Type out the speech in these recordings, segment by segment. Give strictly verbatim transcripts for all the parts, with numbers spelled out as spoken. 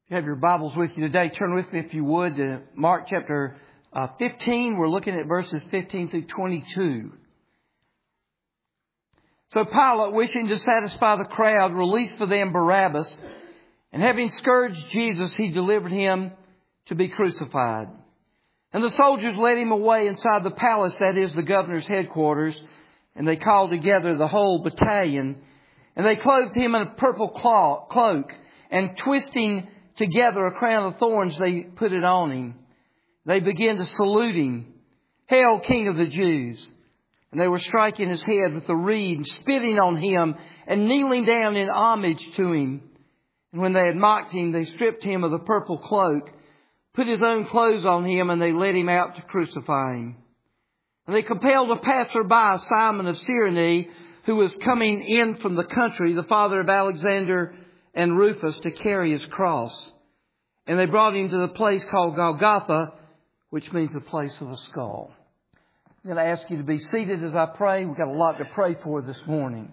If you have your Bibles with you today, turn with me, if you would, to Mark chapter uh, fifteen. We're looking at verses fifteen through twenty-two. So Pilate, wishing to satisfy the crowd, released for them Barabbas, and having scourged Jesus, he delivered him to be crucified. And the soldiers led him away inside the palace, that is, the governor's headquarters, and they called together the whole battalion, and they clothed him in a purple cloak, and twisting together a crown of thorns, they put it on him. They began to salute him, "Hail, King of the Jews!" And they were striking his head with a reed and spitting on him and kneeling down in homage to him. And when they had mocked him, they stripped him of the purple cloak, put his own clothes on him, and they led him out to crucify him. And they compelled a passerby, Simon of Cyrene, who was coming in from the country, the father of Alexander and Rufus, to carry his cross. And they brought him to the place called Golgotha, which means the place of the skull. I'm going to ask you to be seated as I pray. We've got a lot to pray for this morning.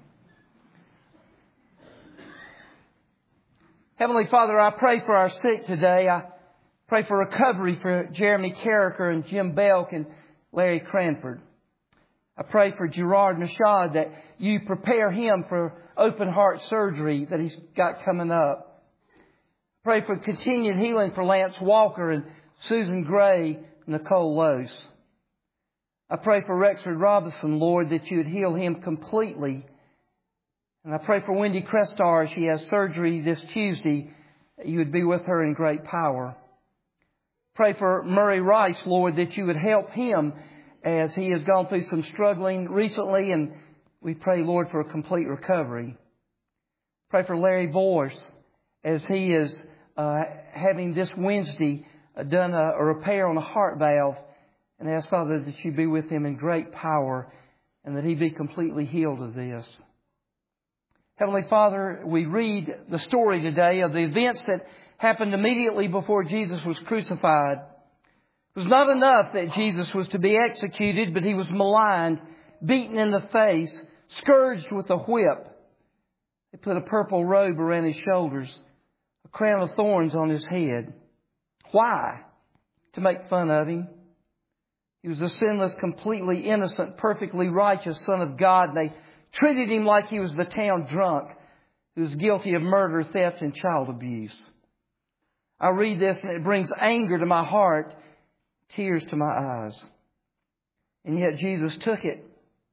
Heavenly Father, I pray for our sick today. I pray for recovery for Jeremy Carricker and Jim Belk and Larry Cranford. I pray for Gerard Mashad that you prepare him for open heart surgery that he's got coming up. Pray for continued healing for Lance Walker and Susan Gray and Nicole Lose. I pray for Rexford Robinson, Lord, that you would heal him completely. And I pray for Wendy Crestar, she has surgery this Tuesday, that you would be with her in great power. Pray for Murray Rice, Lord, that you would help him as he has gone through some struggling recently, and we pray, Lord, for a complete recovery. Pray for Larry Boyce as he is uh, having this Wednesday uh, done a, a repair on a heart valve, and ask, Father, that you be with him in great power and that he be completely healed of this. Heavenly Father, we read the story today of the events that happened immediately before Jesus was crucified. It was not enough that Jesus was to be executed, but he was maligned, beaten in the face, scourged with a whip. They put a purple robe around his shoulders, a crown of thorns on his head. Why? To make fun of him. He was a sinless, completely innocent, perfectly righteous Son of God. And they treated him like he was the town drunk who was guilty of murder, theft, and child abuse. I read this and it brings anger to my heart, tears to my eyes. And yet Jesus took it.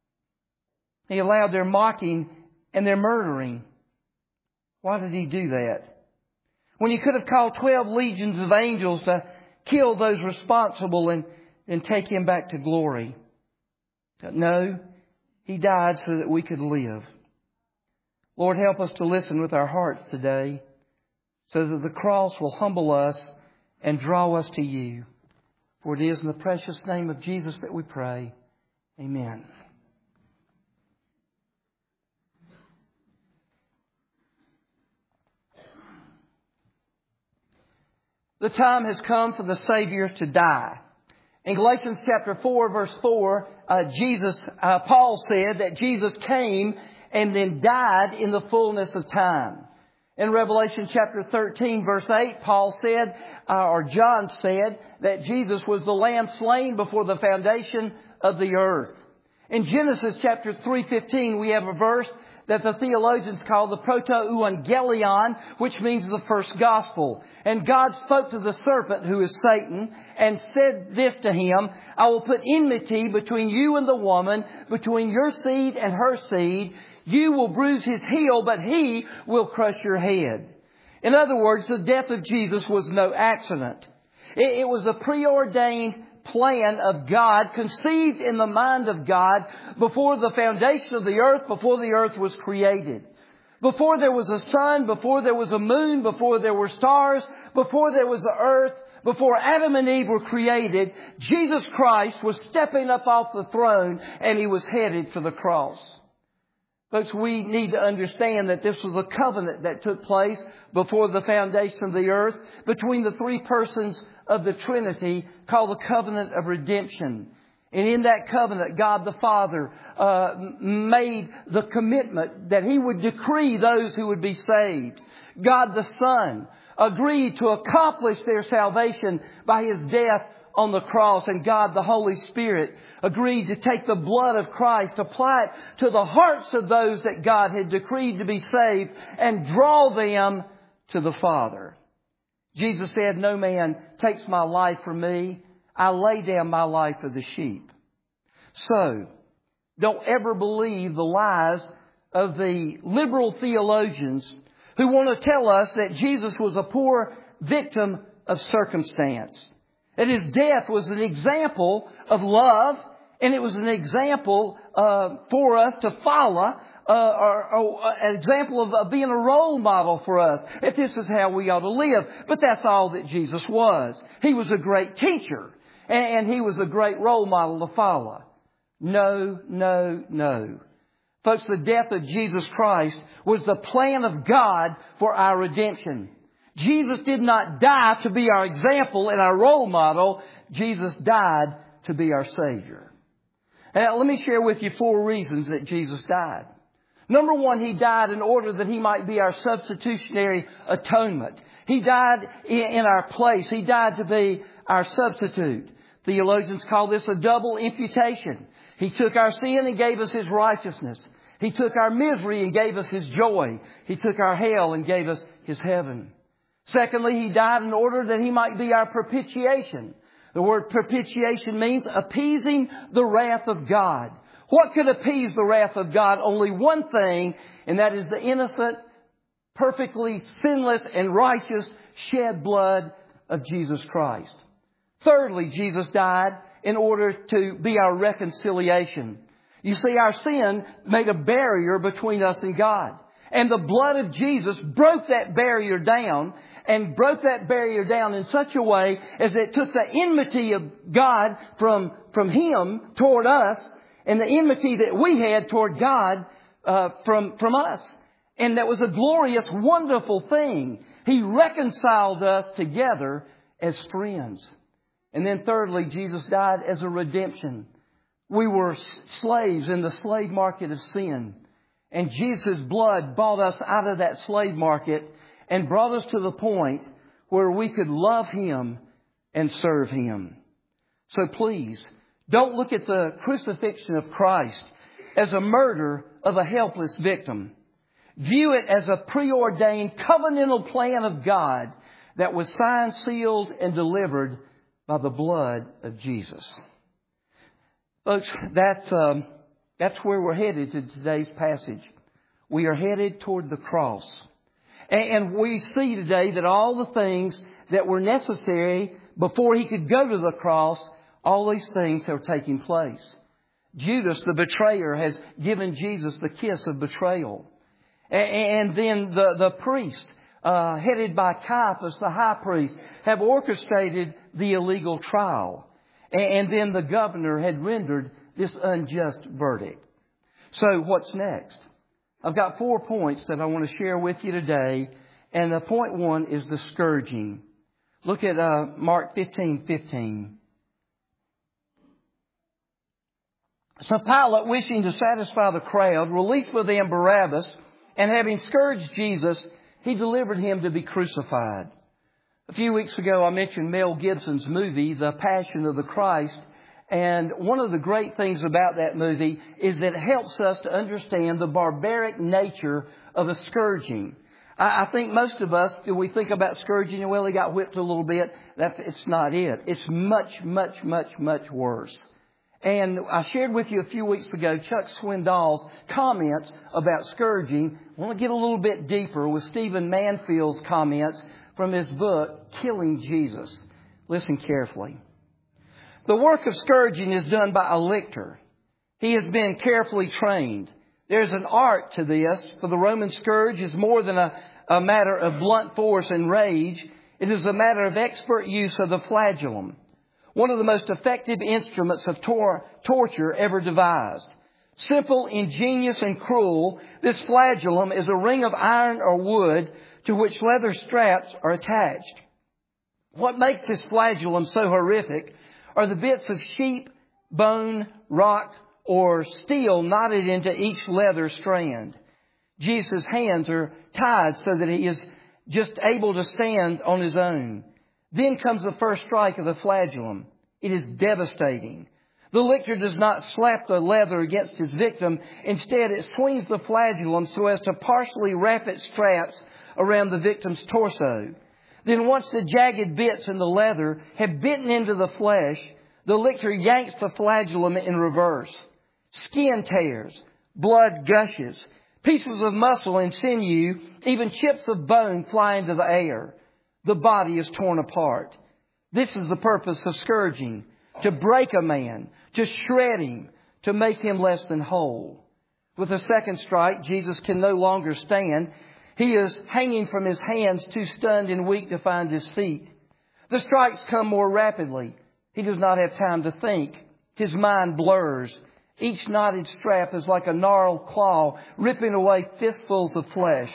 He allowed their mocking and their murdering. Why did he do that? When he could have called twelve legions of angels to kill those responsible and, and take him back to glory. But no, he died so that we could live. Lord, help us to listen with our hearts today so that the cross will humble us and draw us to you. For it is in the precious name of Jesus that we pray. Amen. The time has come for the Savior to die. In Galatians chapter four, verse four, uh, Jesus, uh, Paul said that Jesus came and then died in the fullness of time. In Revelation chapter thirteen, verse eight, Paul said, uh, or John said, that Jesus was the Lamb slain before the foundation of the earth. In Genesis chapter three fifteen, we have a verse that the theologians call the proto-evangelion, which means the first gospel. And God spoke to the serpent, who is Satan, and said this to him, "I will put enmity between you and the woman, between your seed and her seed. You will bruise his heel, but he will crush your head." In other words, the death of Jesus was no accident. It, it was a preordained plan of God, conceived in the mind of God before the foundation of the earth, before the earth was created. Before there was a sun, before there was a moon, before there were stars, before there was the earth, before Adam and Eve were created, Jesus Christ was stepping up off the throne and he was headed for the cross. Folks, we need to understand that this was a covenant that took place before the foundation of the earth between the three persons of the Trinity, called the covenant of redemption. And in that covenant, God the Father uh, made the commitment that He would decree those who would be saved. God the Son agreed to accomplish their salvation by His death on the cross. And God, the Holy Spirit, agreed to take the blood of Christ, apply it to the hearts of those that God had decreed to be saved, and draw them to the Father. Jesus said, "No man takes my life from me. I lay down my life for the sheep." So, don't ever believe the lies of the liberal theologians who want to tell us that Jesus was a poor victim of circumstance. That His death was an example of love, and it was an example uh, for us to follow, uh, or, or an example of, of being a role model for us, if this is how we ought to live. But that's all that Jesus was. He was a great teacher, and, and He was a great role model to follow. No, no, no. Folks, the death of Jesus Christ was the plan of God for our redemption. Jesus did not die to be our example and our role model. Jesus died to be our Savior. Now, let me share with you four reasons that Jesus died. Number one, He died in order that He might be our substitutionary atonement. He died in our place. He died to be our substitute. Theologians call this a double imputation. He took our sin and gave us His righteousness. He took our misery and gave us His joy. He took our hell and gave us His heaven. Secondly, He died in order that He might be our propitiation. The word propitiation means appeasing the wrath of God. What could appease the wrath of God? Only one thing, and that is the innocent, perfectly sinless and righteous shed blood of Jesus Christ. Thirdly, Jesus died in order to be our reconciliation. You see, our sin made a barrier between us and God. And the blood of Jesus broke that barrier down, and broke that barrier down in such a way as it took the enmity of God from, from Him toward us, and the enmity that we had toward God uh, from, from us. And that was a glorious, wonderful thing. He reconciled us together as friends. And then thirdly, Jesus died as a redemption. We were slaves in the slave market of sin. And Jesus' blood bought us out of that slave market and brought us to the point where we could love Him and serve Him. So please, don't look at the crucifixion of Christ as a murder of a helpless victim. View it as a preordained covenantal plan of God that was signed, sealed, and delivered by the blood of Jesus. Folks, that's, um, that's where we're headed to today's passage. We are headed toward the cross. And we see today that all the things that were necessary before He could go to the cross, all these things are taking place. Judas, the betrayer, has given Jesus the kiss of betrayal. And then the, the priest, uh, headed by Caiaphas, the high priest, have orchestrated the illegal trial. And then the governor had rendered this unjust verdict. So what's next? I've got four points that I want to share with you today. And the point one is the scourging. Look at uh, Mark fifteen fifteen. So Pilate, wishing to satisfy the crowd, released for them Barabbas, and having scourged Jesus, he delivered Him to be crucified. A few weeks ago, I mentioned Mel Gibson's movie, The Passion of the Christ. And one of the great things about that movie is that it helps us to understand the barbaric nature of a scourging. I, I think most of us, when we think about scourging, well, he got whipped a little bit. That's, it's not it. It's much, much, much, much worse. And I shared with you a few weeks ago Chuck Swindoll's comments about scourging. I want to get a little bit deeper with Stephen Manfield's comments from his book, Killing Jesus. Listen carefully. The work of scourging is done by a lictor. He has been carefully trained. There's an art to this, for the Roman scourge is more than a, a matter of blunt force and rage. It is a matter of expert use of the flagellum, one of the most effective instruments of tor- torture ever devised. Simple, ingenious, and cruel, this flagellum is a ring of iron or wood to which leather straps are attached. What makes this flagellum so horrific are the bits of sheep, bone, rock, or steel knotted into each leather strand. Jesus' hands are tied so that he is just able to stand on his own. Then comes the first strike of the flagellum. It is devastating. The lictor does not slap the leather against his victim. Instead, it swings the flagellum so as to partially wrap its straps around the victim's torso. Then once the jagged bits in the leather have bitten into the flesh, the lictor yanks the flagellum in reverse. Skin tears, blood gushes, pieces of muscle and sinew, even chips of bone fly into the air. The body is torn apart. This is the purpose of scourging, to break a man, to shred him, to make him less than whole. With the second strike, Jesus can no longer stand. He is hanging from his hands, too stunned and weak to find his feet. The strikes come more rapidly. He does not have time to think. His mind blurs. Each knotted strap is like a gnarled claw, ripping away fistfuls of flesh.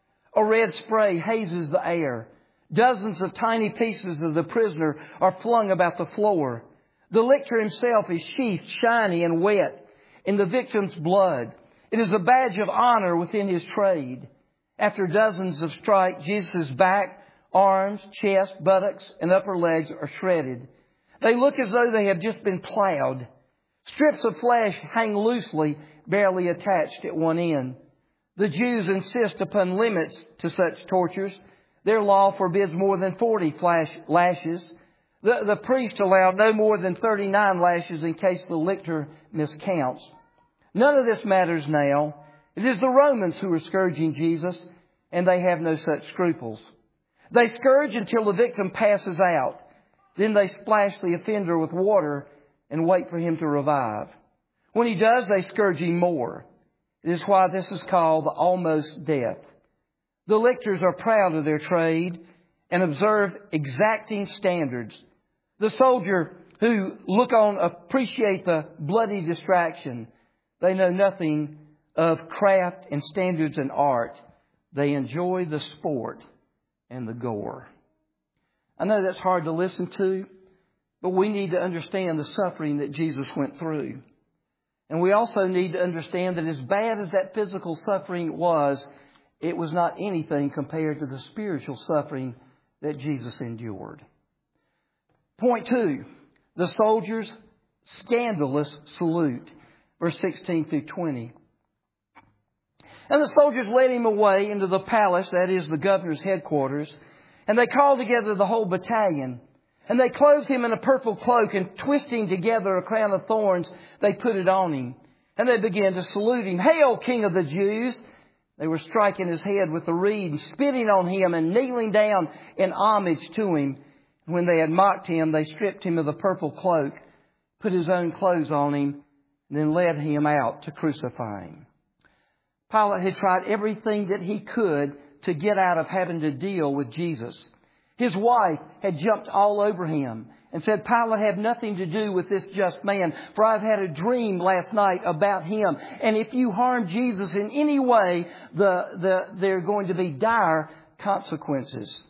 A red spray hazes the air. Dozens of tiny pieces of the prisoner are flung about the floor. The lictor himself is sheathed, shiny and wet in the victim's blood. It is a badge of honor within his trade. After dozens of strikes, Jesus' back, arms, chest, buttocks, and upper legs are shredded. They look as though they have just been plowed. Strips of flesh hang loosely, barely attached at one end. The Jews insist upon limits to such tortures. Their law forbids more than forty flash lashes. The, the priest allowed no more than thirty-nine lashes in case the lictor miscounts. None of this matters now. It is the Romans who are scourging Jesus, and they have no such scruples. They scourge until the victim passes out. Then they splash the offender with water and wait for him to revive. When he does, they scourge him more. It is why this is called the almost death. The lictors are proud of their trade and observe exacting standards. The soldier who look on appreciate the bloody distraction. They know nothing of craft and standards and art. They enjoy the sport and the gore. I know that's hard to listen to, but we need to understand the suffering that Jesus went through. And we also need to understand that as bad as that physical suffering was, it was not anything compared to the spiritual suffering that Jesus endured. Point two, the soldier's scandalous salute. Verse sixteen through twenty. And the soldiers led him away into the palace, that is the governor's headquarters, and they called together the whole battalion. And they clothed him in a purple cloak, and twisting together a crown of thorns, they put it on him. And they began to salute him. "Hail, King of the Jews!" They were striking his head with a reed and spitting on him and kneeling down in homage to him. When they had mocked him, they stripped him of the purple cloak, put his own clothes on him, and then led him out to crucify him. Pilate had tried everything that he could to get out of having to deal with Jesus. His wife had jumped all over him and said, "Pilate, have nothing to do with this just man, for I've had a dream last night about him. And if you harm Jesus in any way, the, the, there are going to be dire consequences."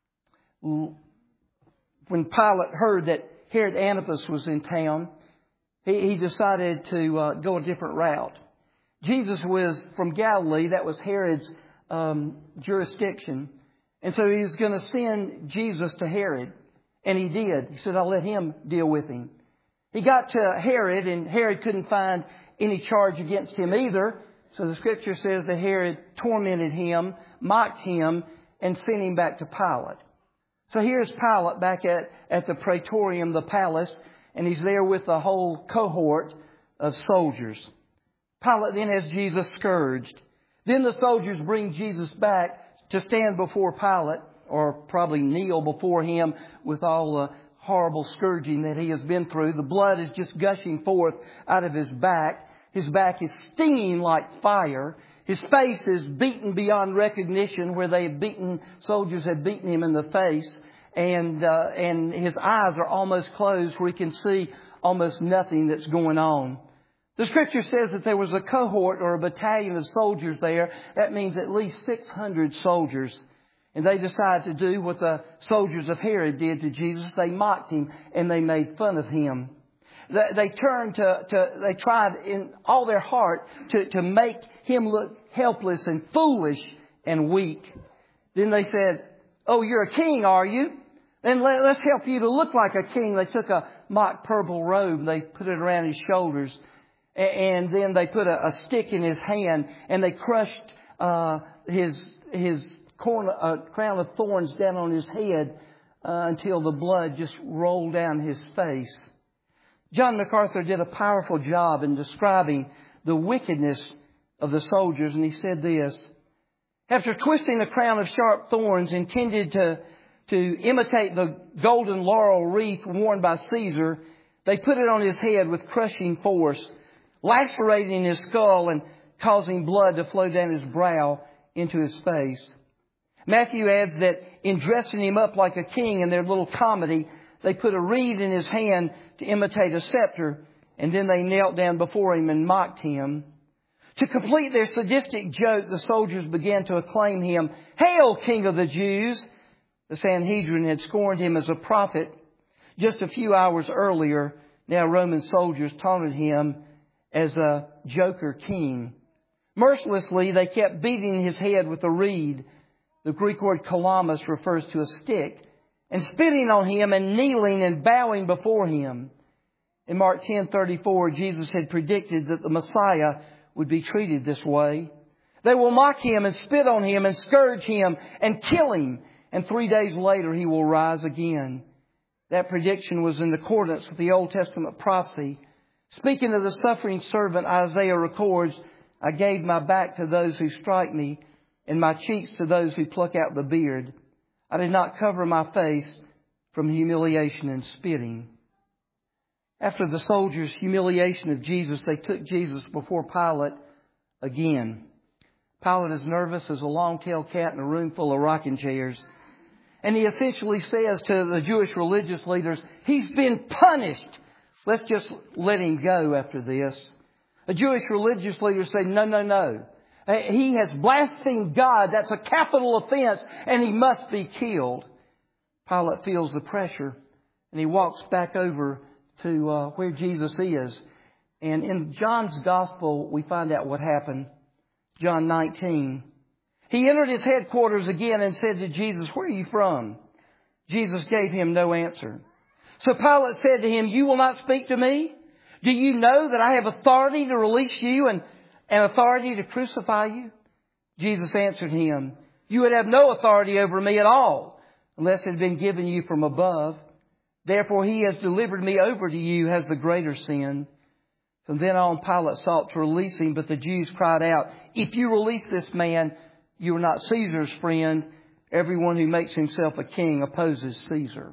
When Pilate heard that Herod Antipas was in town, he, he decided to uh, go a different route. Jesus was from Galilee. That was Herod's um, jurisdiction. And so he was going to send Jesus to Herod. And he did. He said, "I'll let him deal with him." He got to Herod, and Herod couldn't find any charge against him either. So the scripture says that Herod tormented him, mocked him, and sent him back to Pilate. So here's Pilate back at, at the Praetorium, the palace, and he's there with a whole cohort of soldiers. Pilate then has Jesus scourged. Then the soldiers bring Jesus back to stand before Pilate, or probably kneel before him with all the horrible scourging that he has been through. The blood is just gushing forth out of his back. His back is stinging like fire. His face is beaten beyond recognition, where they have beaten, soldiers have beaten him in the face. And, uh, and his eyes are almost closed, where he can see almost nothing that's going on. The scripture says that there was a cohort or a battalion of soldiers there. That means at least six hundred soldiers. And they decided to do what the soldiers of Herod did to Jesus. They mocked him and they made fun of him. They, they turned to, to, they tried in all their heart to, to make him look helpless and foolish and weak. Then they said, "Oh, you're a king, are you? Then let, let's help you to look like a king." They took a mock purple robe, they put it around his shoulders, and, and then they put a, a stick in his hand, and they crushed uh, his his corn, uh, crown of thorns down on his head uh, until the blood just rolled down his face. John MacArthur did a powerful job in describing the wickedness of the soldiers, and he said this: after twisting a crown of sharp thorns intended to, to imitate the golden laurel wreath worn by Caesar, they put it on his head with crushing force, lacerating his skull and causing blood to flow down his brow into his face. Matthew adds that in dressing him up like a king in their little comedy, they put a reed in his hand to imitate a scepter, and then they knelt down before him and mocked him. To complete their sadistic joke, the soldiers began to acclaim him, "Hail, King of the Jews!" The Sanhedrin had scorned him as a prophet just a few hours earlier. Now Roman soldiers taunted him as a joker king. Mercilessly, they kept beating his head with a reed. The Greek word kalamis refers to a stick, and spitting on him and kneeling and bowing before him. In Mark ten thirty-four, Jesus had predicted that the Messiah would be treated this way. They will mock him and spit on him and scourge him and kill him, and three days later he will rise again. That prediction was in accordance with the Old Testament prophecy. Speaking of the suffering servant, Isaiah records, "I gave my back to those who strike me, and my cheeks to those who pluck out the beard. I did not cover my face from humiliation and spitting." After the soldiers' humiliation of Jesus, they took Jesus before Pilate again. Pilate is nervous as a long-tailed cat in a room full of rocking chairs. And he essentially says to the Jewish religious leaders, "He's been punished. Let's just let him go after this." The Jewish religious leaders say, "No, no, no. He has blasphemed God. That's a capital offense, and he must be killed." Pilate feels the pressure, and he walks back over to uh, where Jesus is. And in John's Gospel, we find out what happened. John nineteen. He entered his headquarters again and said to Jesus, "Where are you from?" Jesus gave him no answer. So Pilate said to him, "You will not speak to me? Do you know that I have authority to release you and, and authority to crucify you?" Jesus answered him, "You would have no authority over me at all, unless it had been given you from above. Therefore he has delivered me over to you has the greater sin." From then on, Pilate sought to release him, but the Jews cried out, "If you release this man, you are not Caesar's friend. Everyone who makes himself a king opposes Caesar."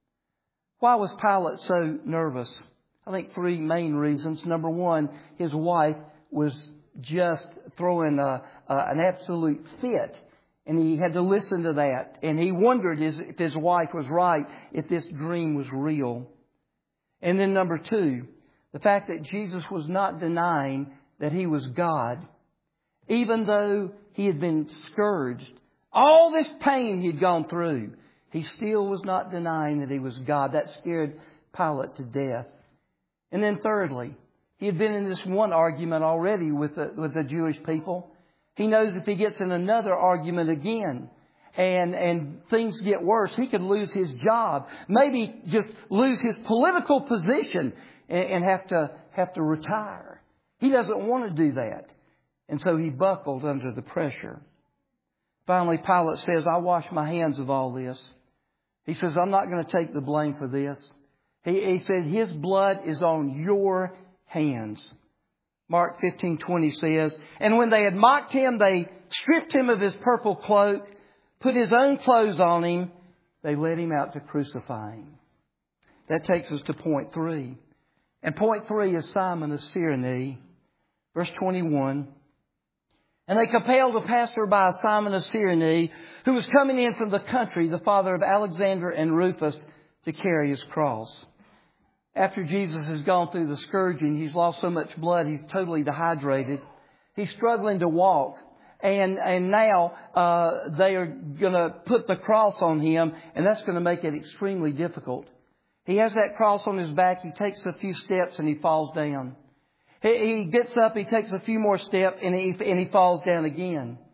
Why was Pilate so nervous? I think three main reasons. Number one, his wife was just throwing a, a, an absolute fit. And he had to listen to that. And he wondered if his wife was right, if this dream was real. And then number two, the fact that Jesus was not denying that he was God. Even though he had been scourged, all this pain he'd gone through, he still was not denying that he was God. That scared Pilate to death. And then thirdly, he had been in this one argument already with the, with the Jewish people. He knows if he gets in another argument again and, and things get worse, he could lose his job. Maybe just lose his political position and, and have to, have to retire. He doesn't want to do that. And so he buckled under the pressure. Finally, Pilate says, "I wash my hands of all this." He says, "I'm not going to take the blame for this." He, he said, "His blood is on your hands." Mark fifteen twenty says, "And when they had mocked him, they stripped him of his purple cloak, put his own clothes on him. They led him out to crucify him." That takes us to point three. And point three is Simon of Cyrene. Verse twenty-one. "And they compelled a passerby, Simon of Cyrene, who was coming in from the country, the father of Alexander and Rufus, to carry his cross." After Jesus has gone through the scourging, he's lost so much blood, he's totally dehydrated. He's struggling to walk. And, and now uh, they are going to put the cross on him, and that's going to make it extremely difficult. He has that cross on his back. He takes a few steps and he falls down. He, he gets up, he takes a few more steps, and he, and he falls down again.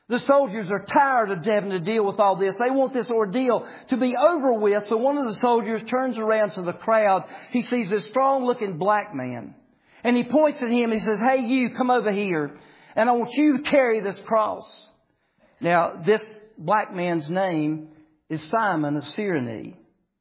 The soldiers are tired of having to deal with all this. They want this ordeal to be over with. So one of the soldiers turns around to the crowd. He sees a strong-looking black man. And he points at him. He says, "Hey, you, come over here. And I want you to carry this cross." Now, this black man's name is Simon of Cyrene.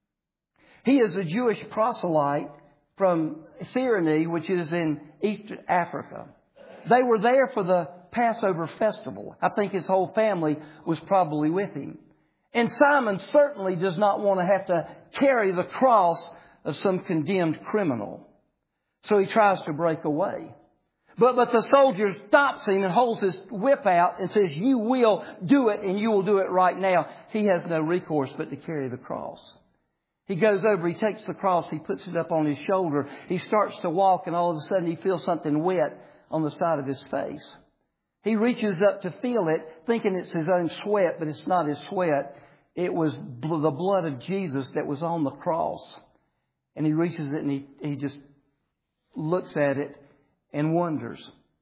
He is a Jewish proselyte from Cyrene, which is in Eastern Africa. They were there for the Passover festival. I think his whole family was probably with him. And Simon certainly does not want to have to carry the cross of some condemned criminal. So he tries to break away. But, but the soldier stops him and holds his whip out and says, "You will do it, and you will do it right now." He has no recourse but to carry the cross. He goes over, he takes the cross, he puts it up on his shoulder. He starts to walk, and all of a sudden he feels something wet on the side of his face. He reaches up to feel it, thinking it's his own sweat, but it's not his sweat. It was bl- the blood of Jesus that was on the cross. And he reaches it and he, he just looks at it and wonders.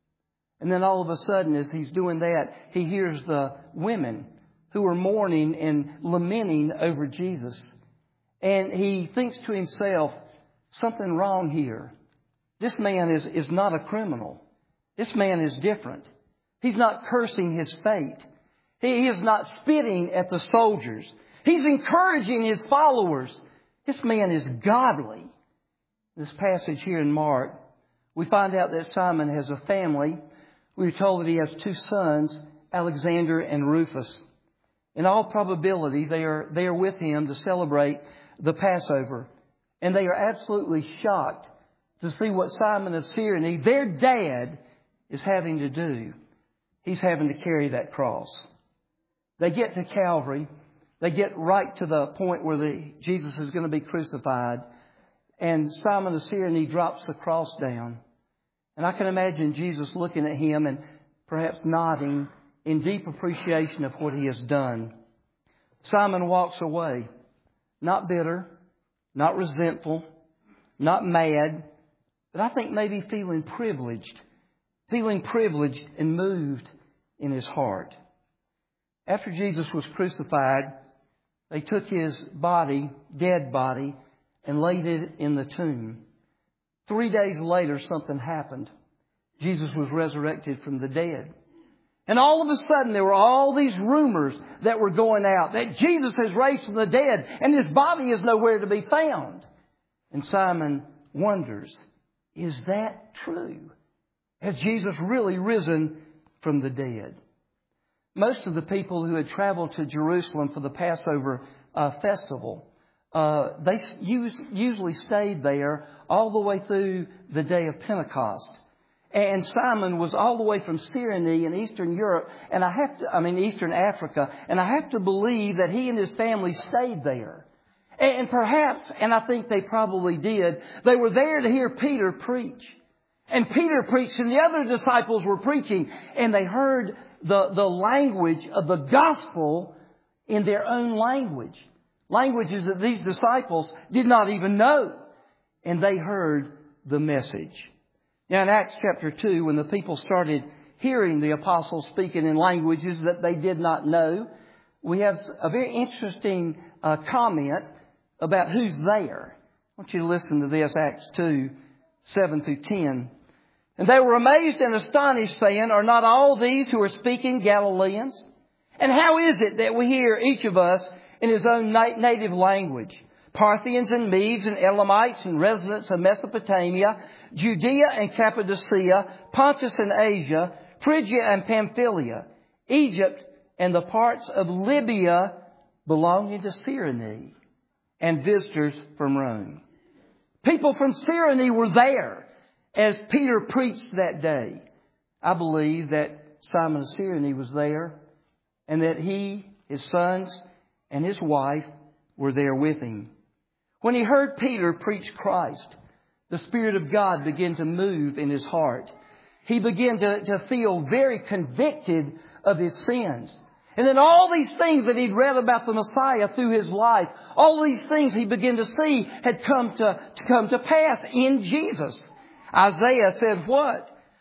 And then all of a sudden, as he's doing that, he hears the women who are mourning and lamenting over Jesus. And he thinks to himself, something wrong here. This man is, is not a criminal. This man is different. He's not cursing his fate. He is not spitting at the soldiers. He's encouraging his followers. This man is godly. This passage here in Mark, we find out that Simon has a family. We're told that he has two sons, Alexander and Rufus. In all probability, they are, they are with him to celebrate the Passover. And they are absolutely shocked to see what Simon of Cyrene, their dad, is having to do. He's having to carry that cross. They get to Calvary. They get right to the point where the, Jesus is going to be crucified. And Simon of Cyrene drops the cross down. And I can imagine Jesus looking at him and perhaps nodding in deep appreciation of what he has done. Simon walks away. Not bitter, not resentful, not mad, but I think maybe feeling privileged. Feeling privileged and moved in his heart. After Jesus was crucified, they took his body, dead body, and laid it in the tomb. Three days later, something happened. Jesus was resurrected from the dead. And all of a sudden, there were all these rumors that were going out that Jesus has raised from the dead and his body is nowhere to be found. And Simon wonders, is that true? Has Jesus really risen from the dead? Most of the people who had traveled to Jerusalem for the Passover uh, festival, uh, they us- usually stayed there all the way through the day of Pentecost. And Simon was all the way from Cyrene in Eastern Europe, and I have to, I mean Eastern Africa, and I have to believe that he and his family stayed there. And perhaps, and I think they probably did, they were there to hear Peter preach. And Peter preached and the other disciples were preaching, and they heard the, the language of the gospel in their own language. Languages that these disciples did not even know. And they heard the message. Now in Acts chapter two, when the people started hearing the apostles speaking in languages that they did not know, we have a very interesting uh, comment about who's there. I want you to listen to this, Acts two, seven through ten. And they were amazed and astonished, saying, "Are not all these who are speaking Galileans? And how is it that we hear each of us in his own na- native language? Parthians and Medes and Elamites and residents of Mesopotamia, Judea and Cappadocia, Pontus and Asia, Phrygia and Pamphylia, Egypt and the parts of Libya belonging to Cyrene, and visitors from Rome." People from Cyrene were there as Peter preached that day. I believe that Simon of Cyrene was there, and that he, his sons, and his wife were there with him. When he heard Peter preach Christ, the Spirit of God began to move in his heart. He began to, to feel very convicted of his sins. And then all these things that he'd read about the Messiah through his life, all these things he began to see had come to, to come to pass in Jesus. Isaiah said what?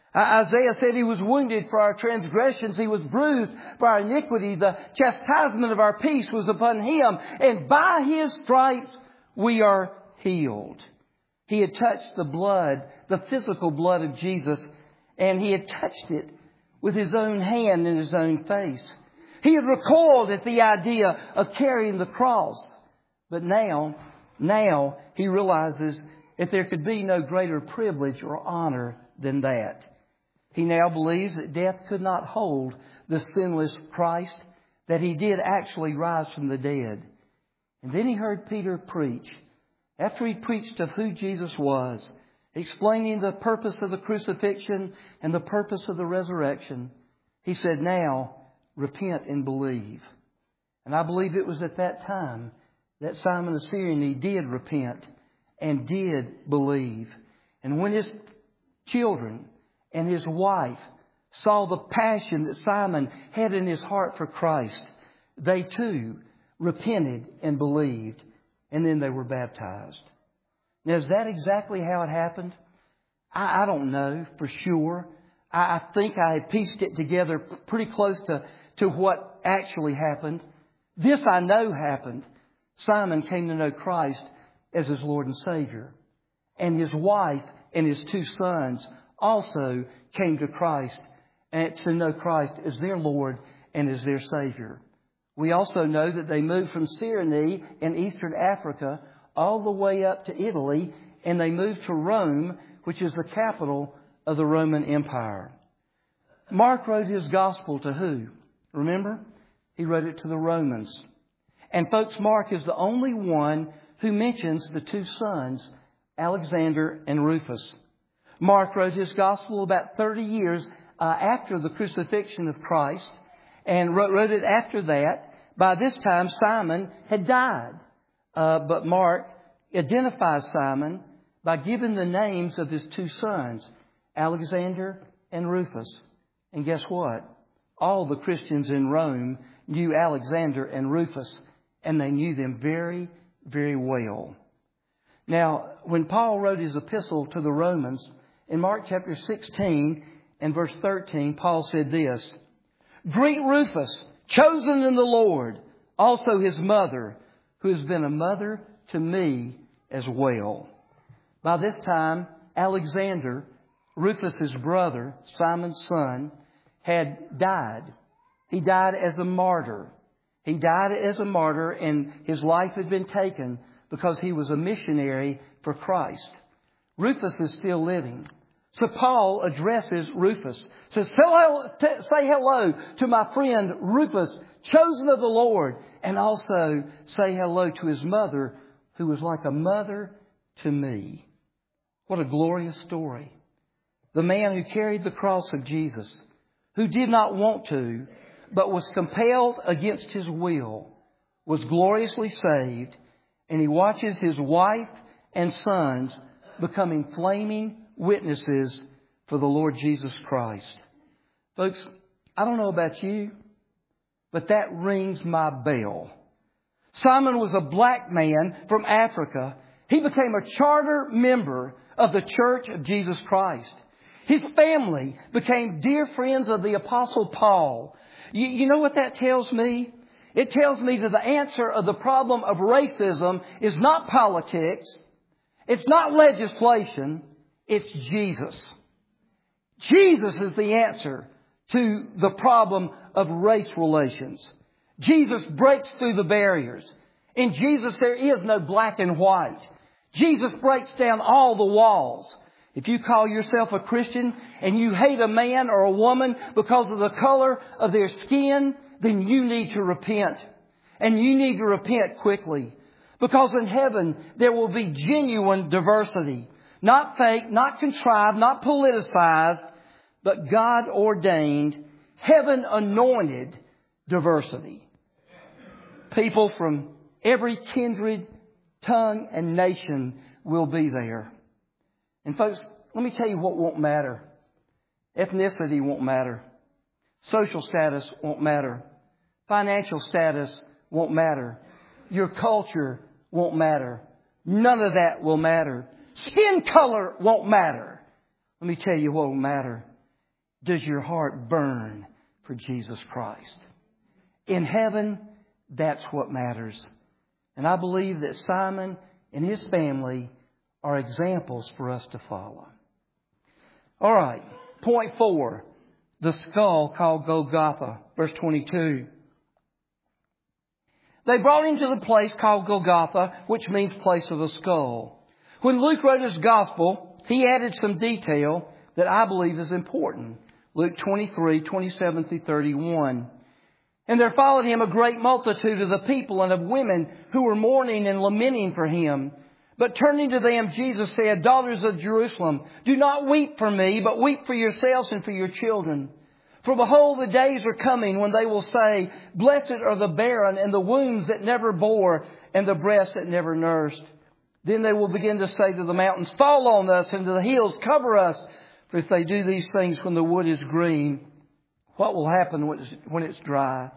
Isaiah said He was wounded for our transgressions. He was bruised for our iniquity. The chastisement of our peace was upon Him. And by His stripes we are healed. He had touched the blood, the physical blood of Jesus, and He had touched it with His own hand and His own face. He had recoiled at the idea of carrying the cross. But now, now He realizes that there could be no greater privilege or honor than that. He now believes that death could not hold the sinless Christ, that He did actually rise from the dead. And then He heard Peter preach. After he preached of who Jesus was, explaining the purpose of the crucifixion and the purpose of the resurrection, he said, now repent and believe. And I believe it was at that time that Simon of Cyrene did repent and did believe. And when his children and his wife saw the passion that Simon had in his heart for Christ, they too repented and believed. And then they were baptized. Now, is that exactly how it happened? I, I don't know for sure. I, I think I had pieced it together pretty close to, to what actually happened. This I know happened. Simon came to know Christ as his Lord and Savior. And his wife and his two sons also came to Christ and to know Christ as their Lord and as their Savior. We also know that they moved from Cyrene in eastern Africa all the way up to Italy, and they moved to Rome, which is the capital of the Roman Empire. Mark wrote his gospel to who? Remember? He wrote it to the Romans. And folks, Mark is the only one who mentions the two sons, Alexander and Rufus. Mark wrote his gospel about thirty years uh, after the crucifixion of Christ, and wrote, wrote it after that. By this time, Simon had died. Uh, but Mark identifies Simon by giving the names of his two sons, Alexander and Rufus. And guess what? All the Christians in Rome knew Alexander and Rufus, and they knew them very, very well. Now, when Paul wrote his epistle to the Romans, in Mark chapter sixteen and verse thirteen, Paul said this, "Greet Rufus, chosen in the Lord, also his mother, who has been a mother to me as well." By this time, Alexander, Rufus's brother, Simon's son, had died. He died as a martyr. He died as a martyr, and his life had been taken because he was a missionary for Christ. Rufus is still living. So Paul addresses Rufus, says, hello, t- say hello to my friend Rufus, chosen of the Lord, and also say hello to his mother, who was like a mother to me. What a glorious story. The man who carried the cross of Jesus, who did not want to, but was compelled against his will, was gloriously saved, and he watches his wife and sons becoming flaming witnesses for the Lord Jesus Christ. Folks, I don't know about you, but that rings my bell. Simon was a black man from Africa. He became a charter member of the Church of Jesus Christ. His family became dear friends of the Apostle Paul. You, you know what that tells me? It tells me that the answer of the problem of racism is not politics. It's not legislation. It's Jesus. Jesus is the answer to the problem of race relations. Jesus breaks through the barriers. In Jesus, there is no black and white. Jesus breaks down all the walls. If you call yourself a Christian and you hate a man or a woman because of the color of their skin, then you need to repent. And you need to repent quickly. Because in heaven, there will be genuine diversity. Not fake, not contrived, not politicized, but God-ordained, heaven-anointed diversity. People from every kindred, tongue, and nation will be there. And folks, let me tell you what won't matter. Ethnicity won't matter. Social status won't matter. Financial status won't matter. Your culture won't matter. None of that will matter. Skin color won't matter. Let me tell you what will matter. Does your heart burn for Jesus Christ? In heaven, that's what matters. And I believe that Simon and his family are examples for us to follow. All right, point four, the skull called Golgotha, verse twenty-two. They brought him to the place called Golgotha, which means place of a skull. When Luke wrote his gospel, he added some detail that I believe is important. Luke twenty-three, twenty-seven through thirty-one. And there followed him a great multitude of the people and of women who were mourning and lamenting for him. But turning to them, Jesus said, Daughters of Jerusalem, do not weep for me, but weep for yourselves and for your children. For behold, the days are coming when they will say, Blessed are the barren and the wombs that never bore and the breasts that never nursed. Then they will begin to say to the mountains, Fall on us, and to the hills, cover us. For if they do these things when the wood is green, what will happen when it's dry?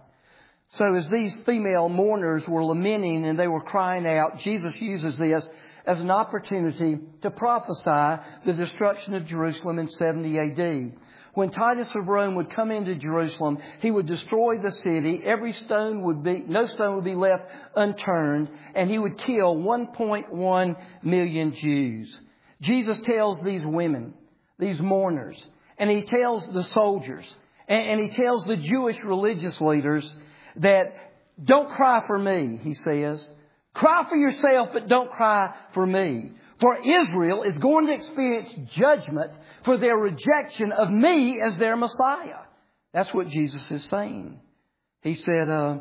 So as these female mourners were lamenting and they were crying out, Jesus uses this as an opportunity to prophesy the destruction of Jerusalem in seventy A D. When Titus of Rome would come into Jerusalem, he would destroy the city. Every stone would be, no stone would be left unturned, and he would kill one point one million Jews. Jesus tells these women, these mourners, and he tells the soldiers, and, and he tells the Jewish religious leaders that don't cry for me, he says. Cry for yourself, but don't cry for me. For Israel is going to experience judgment for their rejection of me as their Messiah. That's what Jesus is saying. He said, uh,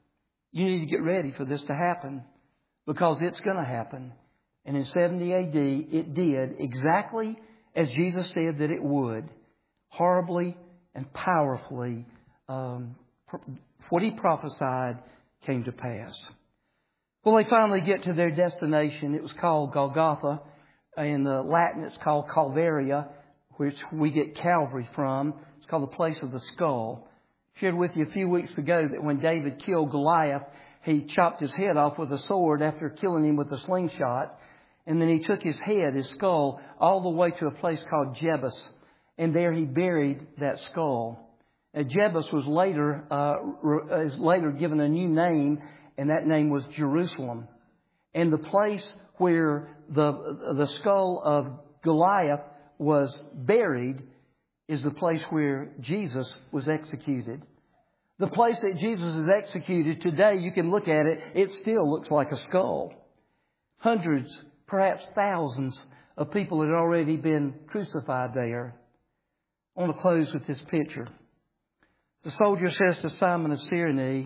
you need to get ready for this to happen, because it's going to happen. And in seventy A D, it did exactly as Jesus said that it would. Horribly and powerfully, um, what he prophesied came to pass. Well, they finally get to their destination. It was called Golgotha. In the Latin, it's called Calvaria, which we get Calvary from. It's called the place of the skull. I shared with you a few weeks ago that when David killed Goliath, he chopped his head off with a sword after killing him with a slingshot. And then he took his head, his skull, all the way to a place called Jebus. And there he buried that skull. Now, Jebus was later, uh, is later given a new name, and that name was Jerusalem. And the place where the, the skull of Goliath was buried is the place where Jesus was executed. The place that Jesus is executed today, you can look at it, it still looks like a skull. Hundreds, perhaps thousands of people had already been crucified there. I want to close with this picture. The soldier says to Simon of Cyrene,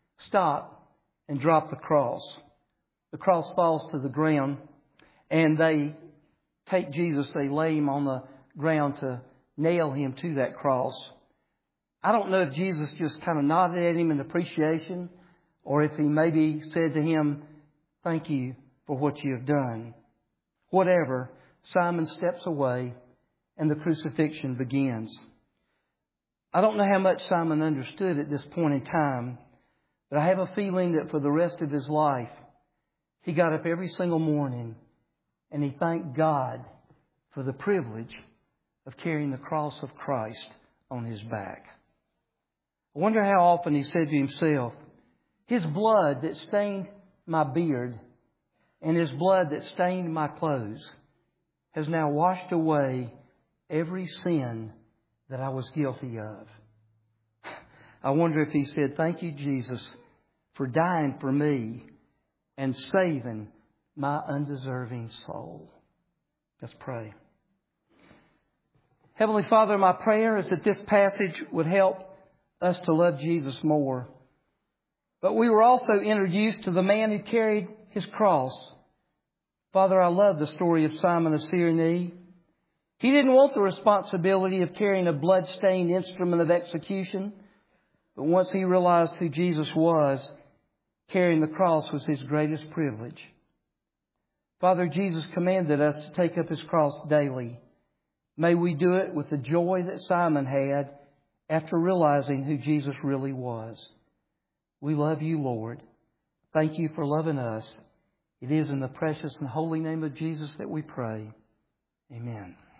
Stop and drop the cross. The cross falls to the ground, and they take Jesus, they lay him on the ground to nail him to that cross. I don't know if Jesus just kind of nodded at him in appreciation, or if he maybe said to him, Thank you for what you have done. Whatever, Simon steps away and the crucifixion begins. I don't know how much Simon understood at this point in time, but I have a feeling that for the rest of his life, he got up every single morning and he thanked God for the privilege of carrying the cross of Christ on his back. I wonder how often he said to himself, His blood that stained my beard and His blood that stained my clothes has now washed away every sin that I was guilty of. I wonder if he said, Thank you, Jesus, for dying for me and saving my undeserving soul. Let's pray. Heavenly Father, my prayer is that this passage would help us to love Jesus more. But we were also introduced to the man who carried his cross. Father, I love the story of Simon of Cyrene. He didn't want the responsibility of carrying a blood-stained instrument of execution. But once he realized who Jesus was, carrying the cross was his greatest privilege. Father, Jesus commanded us to take up his cross daily. May we do it with the joy that Simon had after realizing who Jesus really was. We love you, Lord. Thank you for loving us. It is in the precious and holy name of Jesus that we pray. Amen.